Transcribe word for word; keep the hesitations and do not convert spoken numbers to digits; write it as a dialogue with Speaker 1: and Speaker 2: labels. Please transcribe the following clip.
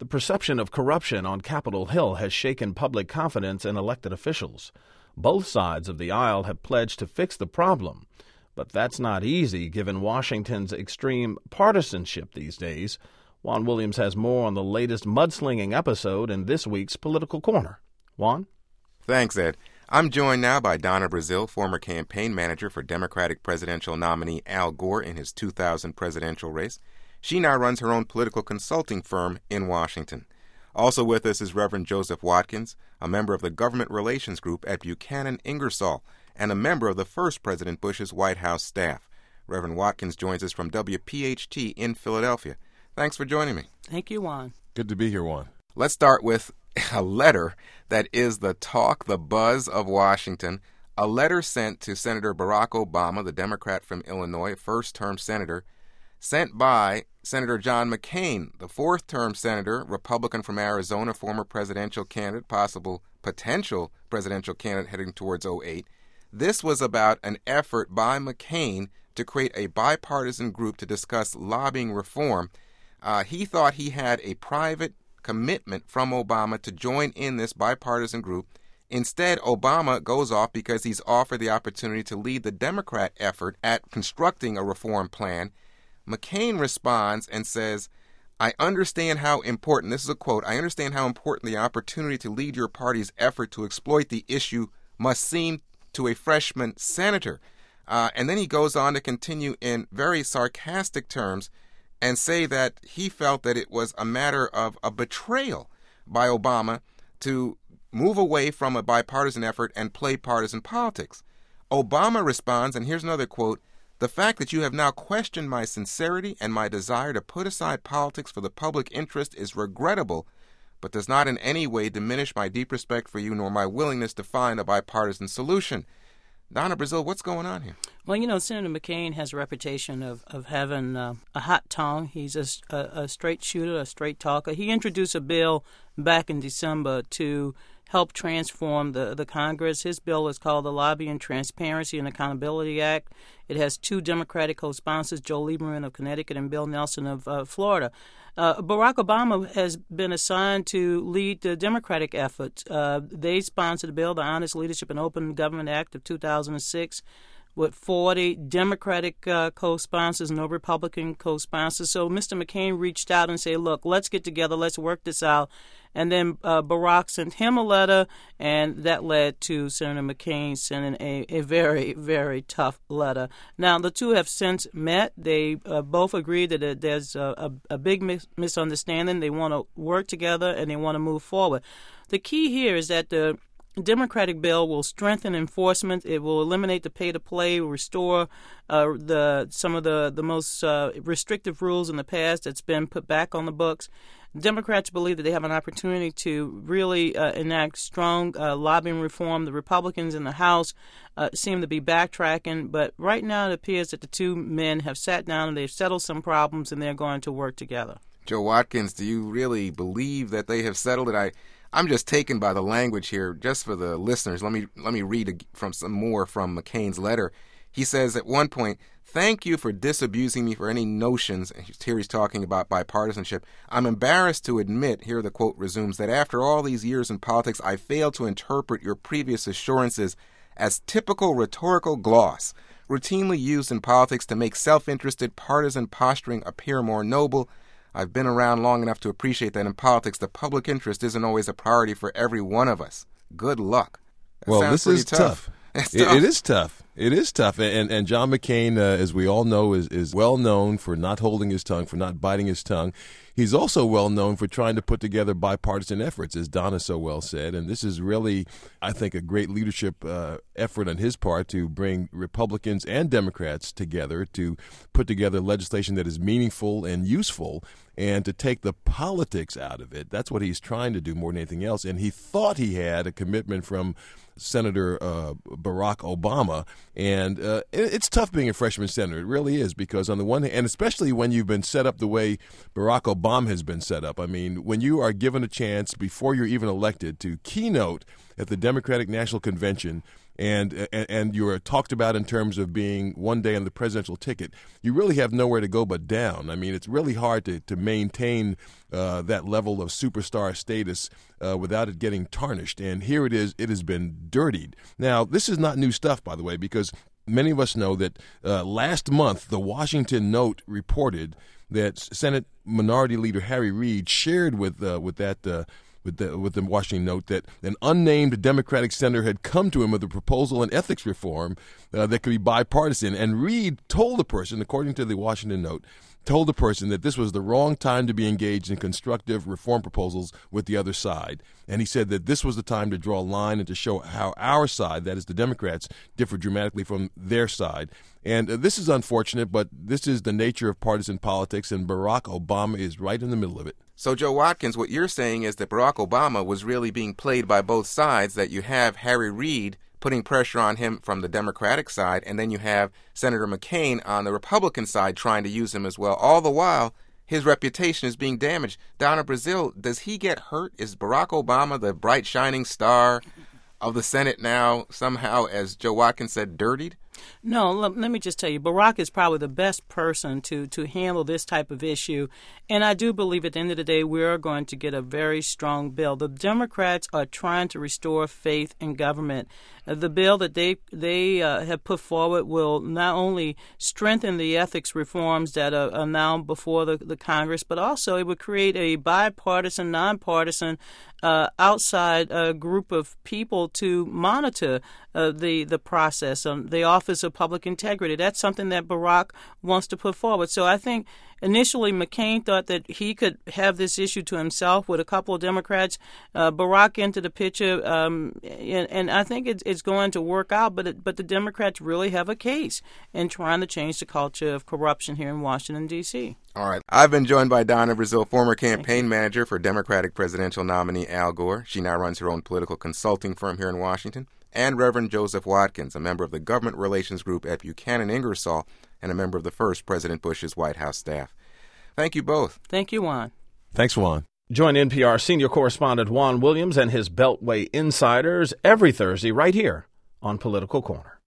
Speaker 1: The perception of corruption on Capitol Hill has shaken public confidence in elected officials. Both sides of the aisle have pledged to fix the problem, but that's not easy given Washington's extreme partisanship these days. Juan Williams has more on the latest mudslinging episode in this week's Political Corner. Juan?
Speaker 2: Thanks, Ed. I'm joined now by Donna Brazile, former campaign manager for Democratic presidential nominee Al Gore in his two thousand presidential race. She now runs her own political consulting firm in Washington. Also with us is Reverend Joseph Watkins, a member of the Government Relations Group at Buchanan Ingersoll and a member of the first President Bush's White House staff. Reverend Watkins joins us from W P H T in Philadelphia. Thanks for joining me.
Speaker 3: Thank you, Juan.
Speaker 4: Good to be here, Juan.
Speaker 2: Let's start with a letter that is the talk, the buzz of Washington. A letter sent to Senator Barack Obama, the Democrat from Illinois, first-term senator, sent by Senator John McCain, the fourth-term senator, Republican from Arizona, former presidential candidate, possible potential presidential candidate heading towards oh eight. This was about an effort by McCain to create a bipartisan group to discuss lobbying reform. Uh, he thought he had a private commitment from Obama to join in this bipartisan group. Instead, Obama goes off because he's offered the opportunity to lead the Democrat effort at constructing a reform plan. McCain responds and says, I understand how important, this is a quote, I understand how important the opportunity to lead your party's effort to exploit the issue must seem to a freshman senator. Uh, and then he goes on to continue in very sarcastic terms and say that he felt that it was a matter of a betrayal by Obama to move away from a bipartisan effort and play partisan politics. Obama responds, and here's another quote, the fact that you have now questioned my sincerity and my desire to put aside politics for the public interest is regrettable, but does not in any way diminish my deep respect for you nor my willingness to find a bipartisan solution. Donna Brazile, what's going on here?
Speaker 3: Well, you know, Senator McCain has a reputation of, of having uh, a hot tongue. He's a, a, a straight shooter, a straight talker. He introduced a bill back in December to help transform the, the Congress. His bill is called the Lobbying Transparency and Accountability Act. It has two Democratic co-sponsors, Joe Lieberman of Connecticut and Bill Nelson of uh, Florida. Uh, Barack Obama has been assigned to lead the Democratic efforts. Uh, they sponsored the bill, the Honest Leadership and Open Government Act of two thousand six, with forty Democratic uh, co-sponsors, no Republican co-sponsors. So Mister McCain reached out and said, look, let's get together, let's work this out. And then uh, Barack sent him a letter, and that led to Senator McCain sending a, a very, very tough letter. Now, the two have since met. They uh, both agree that uh, there's a, a, a big mis- misunderstanding. They want to work together, and they want to move forward. The key here is that the Democratic bill will strengthen enforcement. It will eliminate the pay-to-play, restore uh, the some of the, the most uh, restrictive rules in the past that's been put back on the books. Democrats believe that they have an opportunity to really uh, enact strong uh, lobbying reform. The Republicans in the House uh, seem to be backtracking, but right now it appears that the two men have sat down and they've settled some problems and they're going to work together.
Speaker 2: Joe Watkins, do you really believe that they have settled it? I, I'm just taken by the language here. Just for the listeners, let me let me read from some more from McCain's letter. He says at one point, thank you for disabusing me for any notions, here he's talking about bipartisanship. I'm embarrassed to admit, here the quote resumes, that after all these years in politics, I failed to interpret your previous assurances as typical rhetorical gloss, routinely used in politics to make self-interested partisan posturing appear more noble. I've been around long enough to appreciate that in politics, the public interest isn't always a priority for every one of us. Good luck. That
Speaker 4: well, this is tough.
Speaker 2: tough.
Speaker 4: It, it is tough. It is tough. And and John McCain, uh, as we all know, is, is well known for not holding his tongue, for not biting his tongue. He's also well known for trying to put together bipartisan efforts, as Donna so well said. And this is really, I think, a great leadership uh, effort on his part to bring Republicans and Democrats together to put together legislation that is meaningful and useful and to take the politics out of it. That's what he's trying to do more than anything else. And he thought he had a commitment from Senator uh, Barack Obama. And uh, it, it's tough being a freshman senator. It really is, because on the one hand, and especially when you've been set up the way Barack Obama has been set up. I mean, when you are given a chance before you're even elected to keynote at the Democratic National Convention and, and and you're talked about in terms of being one day on the presidential ticket, you really have nowhere to go but down. I mean, it's really hard to, to maintain uh, that level of superstar status uh, without it getting tarnished. And here it is. It has been dirtied. Now, this is not new stuff, by the way, because many of us know that uh, last month the Washington Note reported that Senate Minority Leader Harry Reid shared with uh, with that uh, with the with the Washington Note that an unnamed Democratic senator had come to him with a proposal on ethics reform uh, that could be bipartisan. And Reid told the person, according to the Washington Note, told the person that this was the wrong time to be engaged in constructive reform proposals with the other side. And he said that this was the time to draw a line and to show how our side, that is the Democrats, differ dramatically from their side. And uh, this is unfortunate, but this is the nature of partisan politics, and Barack Obama is right in the middle of it.
Speaker 2: So, Joe Watkins, what you're saying is that Barack Obama was really being played by both sides, that you have Harry Reid putting pressure on him from the Democratic side, and then you have Senator McCain on the Republican side trying to use him as well. All the while, his reputation is being damaged. Donna Brazile, does he get hurt? Is Barack Obama the bright, shining star of the Senate now somehow, as Joe Watkins said, dirtied?
Speaker 3: No, let, let me just tell you, Barack is probably the best person to, to handle this type of issue. And I do believe at the end of the day, we are going to get a very strong bill. The Democrats are trying to restore faith in government. Uh, the bill that they they uh, have put forward will not only strengthen the ethics reforms that are, are now before the, the Congress, but also it would create a bipartisan, nonpartisan, uh, outside uh, group of people to monitor uh, the, the process. Um, the Office of Public Integrity. That's something that Barack wants to put forward. So I think initially McCain thought that he could have this issue to himself with a couple of Democrats. Uh, Barack entered the picture, um, and, and I think it's, it's going to work out, but it, but the Democrats really have a case in trying to change the culture of corruption here in Washington, D C
Speaker 2: All right. I've been joined by Donna Brazile, former campaign manager for Democratic presidential nominee Al Gore. She now runs her own political consulting firm here in Washington. And Reverend Joseph Watkins, a member of the government relations group at Buchanan Ingersoll and a member of the first President Bush's White House staff. Thank you both.
Speaker 3: Thank you, Juan.
Speaker 4: Thanks, Juan.
Speaker 1: Join N P R senior correspondent Juan Williams and his Beltway Insiders every Thursday right here on Political Corner.